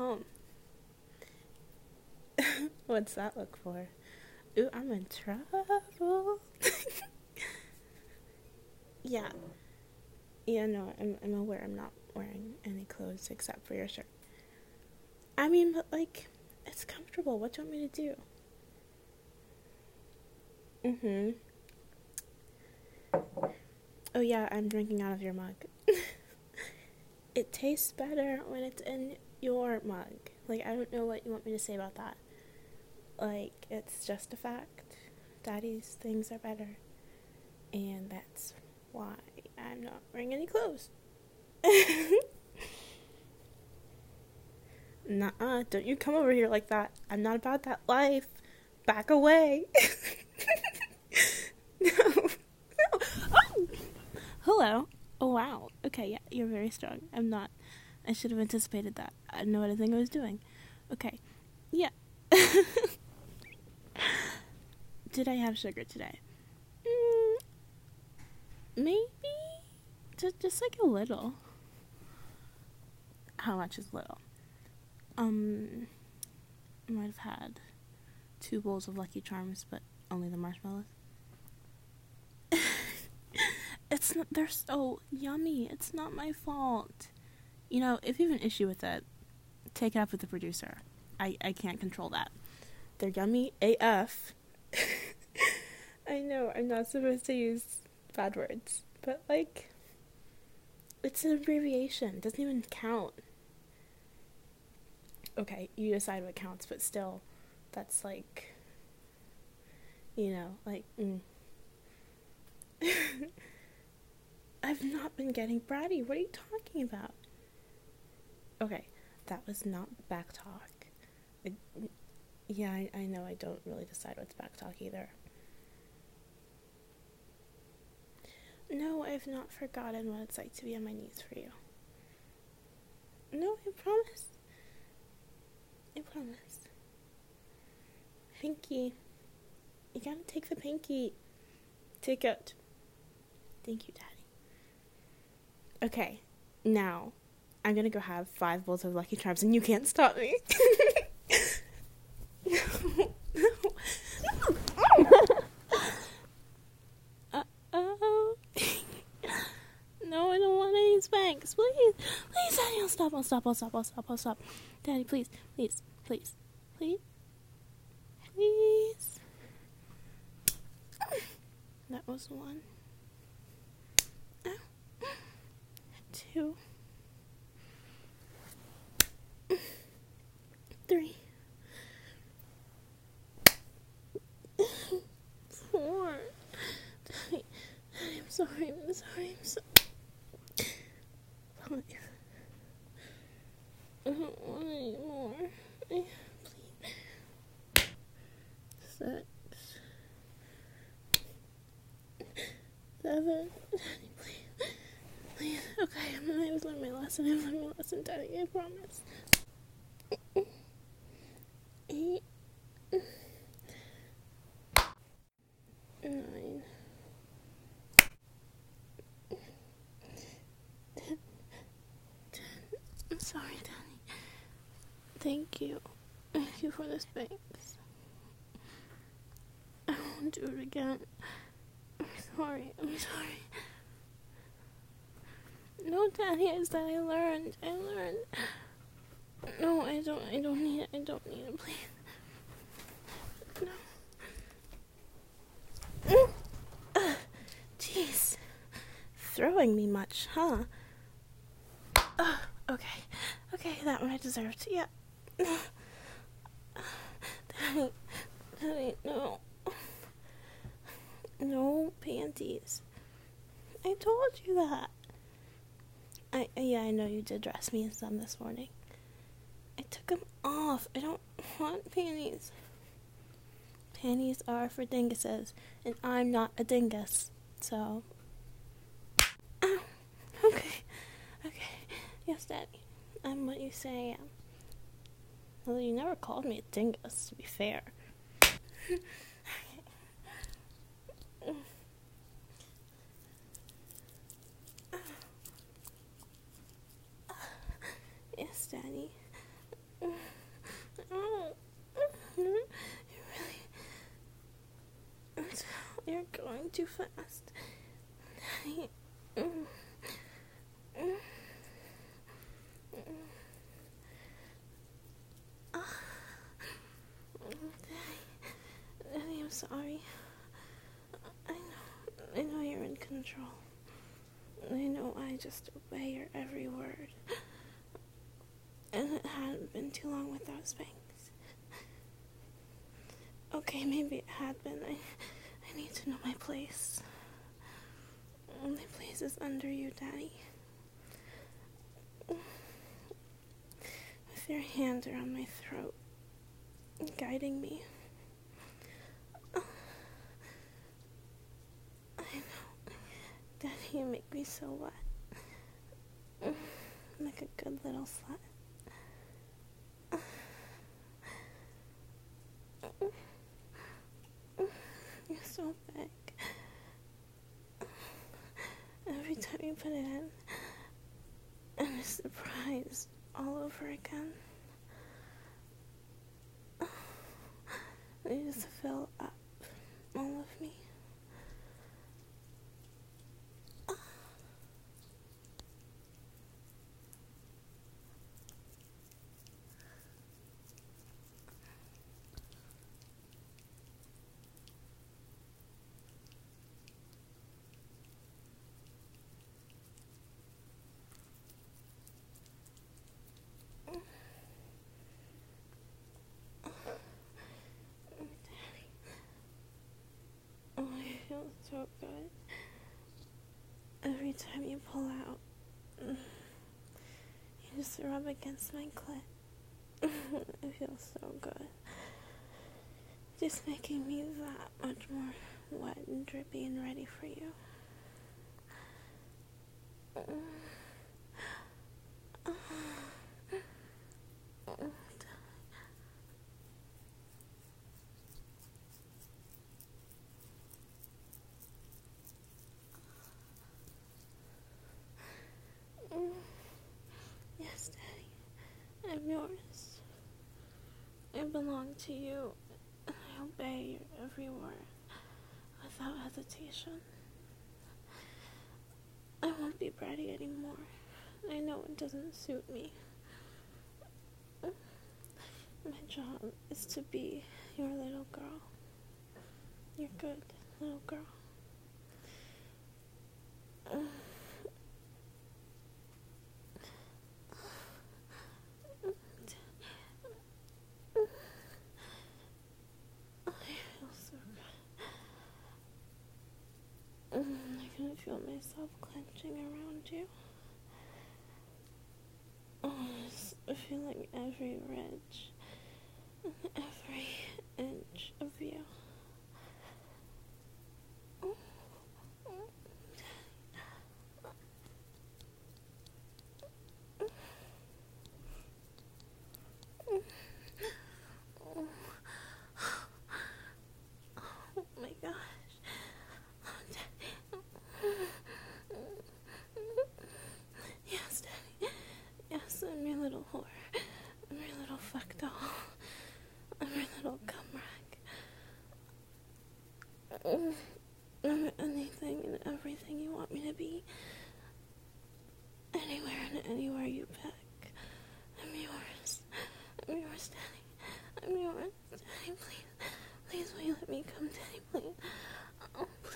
home. What's that look for? Ooh, I'm in trouble. Yeah. Yeah, no, I'm aware I'm not wearing any clothes except for your shirt. I mean, but, like, it's comfortable. What do you want me to do? Oh, yeah, I'm drinking out of your mug. It tastes better when it's in your mug. Like, I don't know what you want me to say about that. Like, it's just a fact. Daddy's things are better. And that's why I'm not wearing any clothes. Nuh-uh, don't you come over here like that. I'm not about that life. Back away. No. No. Oh. Hello. Oh, wow. Okay, yeah, you're very strong. I'm not. I should have anticipated that. I didn't know what I think I was doing. Okay. Yeah. Did I have sugar today? Maybe. Just like a little. How much is little? I might have had 2 bowls of Lucky Charms, but only the marshmallows. It's not, they're so yummy. It's not my fault. You know, if you have an issue with it, take it up with the producer. I can't control that. They're yummy AF. I know, I'm not supposed to use bad words, but, like, it's an abbreviation. It doesn't even count. Okay, you decide what counts, but still, that's like, you know, like, I've not been getting bratty. What are you talking about? Okay, that was not back talk. I know I don't really decide what's back talk either. No, I've not forgotten what it's like to be on my knees for you. No, I promise. I promise. Pinky. You gotta take the pinky. Take it. Thank you, Daddy. Okay, now I'm gonna go have 5 bowls of Lucky Charms and you can't stop me. No. Uh-oh. No, I don't want any spanks. Please, Daddy, I'll stop. Daddy, please. That was 1. 2. 3. 4. Daddy, I'm sorry. 5. I don't want any more. Please. 6. 7. Daddy, please. Okay, I've learned my lesson, Daddy, I promise. 8. 9. 10. I'm sorry, Daddy. Thank you for the spanks. I won't do it again. I'm sorry. No, Daddy, it's that I learned. No, I don't need it, please. No. Jeez. Throwing me much, huh? Okay, that one I deserved. Yeah. Daddy, no. No panties. I told you that. I know you did dress me in some this morning. I took them off. I don't want panties. Panties are for dinguses, and I'm not a dingus, so. Ow. Okay. Yes, Daddy. I'm what you say I am. Although you never called me a dingus, to be fair. Yes, Daddy. too fast. Daddy, I'm sorry. I know you're in control. I know I just obey your every word. And it hadn't been too long without spanks. Okay, maybe it had been. I need to know my place. My place is under you, Daddy. With your hand around my throat, guiding me. I know. Daddy, you make me so wet. Like a good little slut. You're so big. Every time you put it in, I'm surprised all over again. You just fill up all of me. Oh, I feel so good. Every time you pull out, you just rub against my clit. It feels so good. Just making me that much more wet and drippy and ready for you. Yes, Daddy, I'm yours. I belong to you, and I obey your every word without hesitation. I won't be bratty anymore. I know it doesn't suit me. My job is to be your little girl. Your good little girl. I can feel myself clenching around you. Just feeling every ridge, every inch of you. Oh my gosh. Yes, Daddy. Yes, I'm your little whore. I'm your little fuck doll. I'm your little cum rag. I'm anything and everything you want me to be. Anywhere and anywhere you pick. I'm yours. I'm yours, Daddy. I'm yours. Daddy, please. Please, will you let me come, Daddy, please? Oh, please.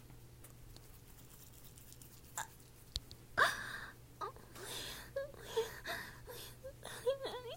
Oh, please. Please. Daddy,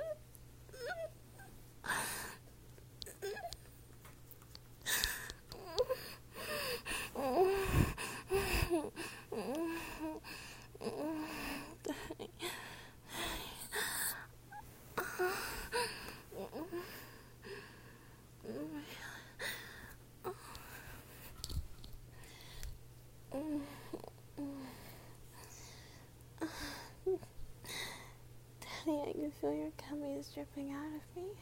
Daddy, I can feel your gummies dripping out of me.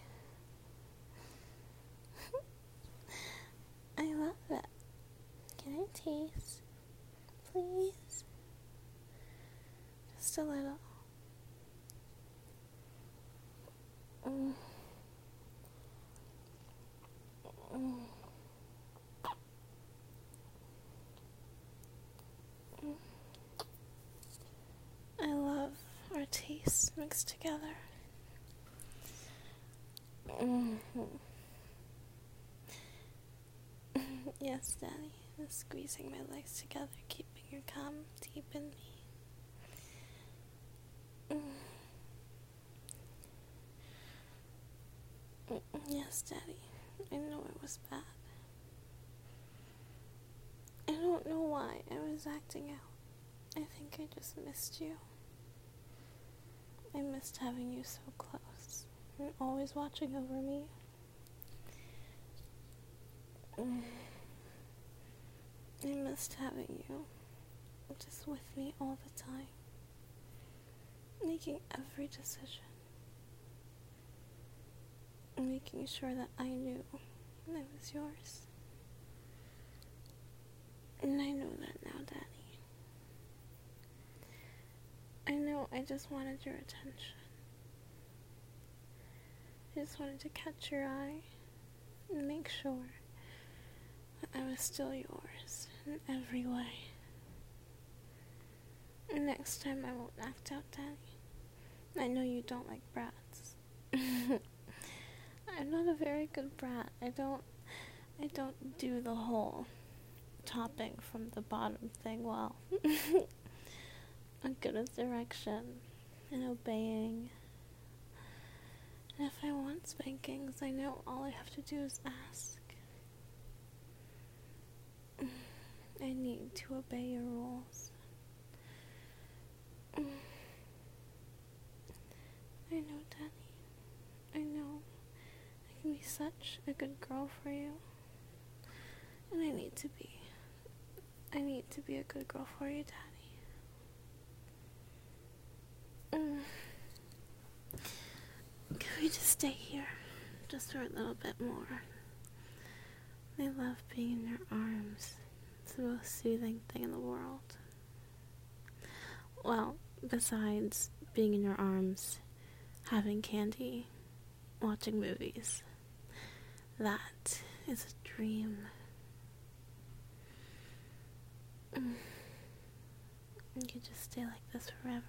I love it. Can I taste? Please? Just a little. tastes mixed together. Yes, Daddy. I'm squeezing my legs together, keeping your cum deep in me. Yes, Daddy. I know it was bad. I don't know why I was acting out. I think I just missed you. I missed having you so close and always watching over me. I missed having you just with me all the time, making every decision, making sure that I knew I was yours. And I know that now, Daddy. I know I just wanted your attention. I just wanted to catch your eye and make sure that I was still yours in every way. And next time I won't act out, Daddy. I know you don't like brats. I'm not a very good brat. I don't do the whole topping from the bottom thing well. I'm good at direction and obeying. And if I want spankings, I know all I have to do is ask. I need to obey your rules. I know, Daddy. I know I can be such a good girl for you. And I need to be a good girl for you, Daddy. Can we just stay here just for a little bit more? I love being in your arms. It's the most soothing thing in the world. Well, besides being in your arms, having candy, watching movies. That is a dream. You could just stay like this forever.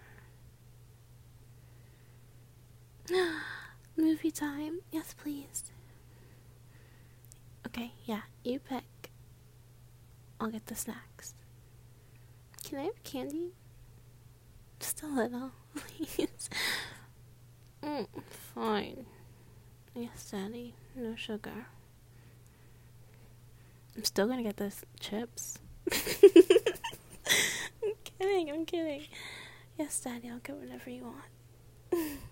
Movie time? Yes, please. Okay, yeah, you pick. I'll get the snacks. Can I have candy? Just a little, please. Fine. Yes, Daddy. No sugar. I'm still gonna get the chips. I'm kidding. Yes, Daddy, I'll get whatever you want.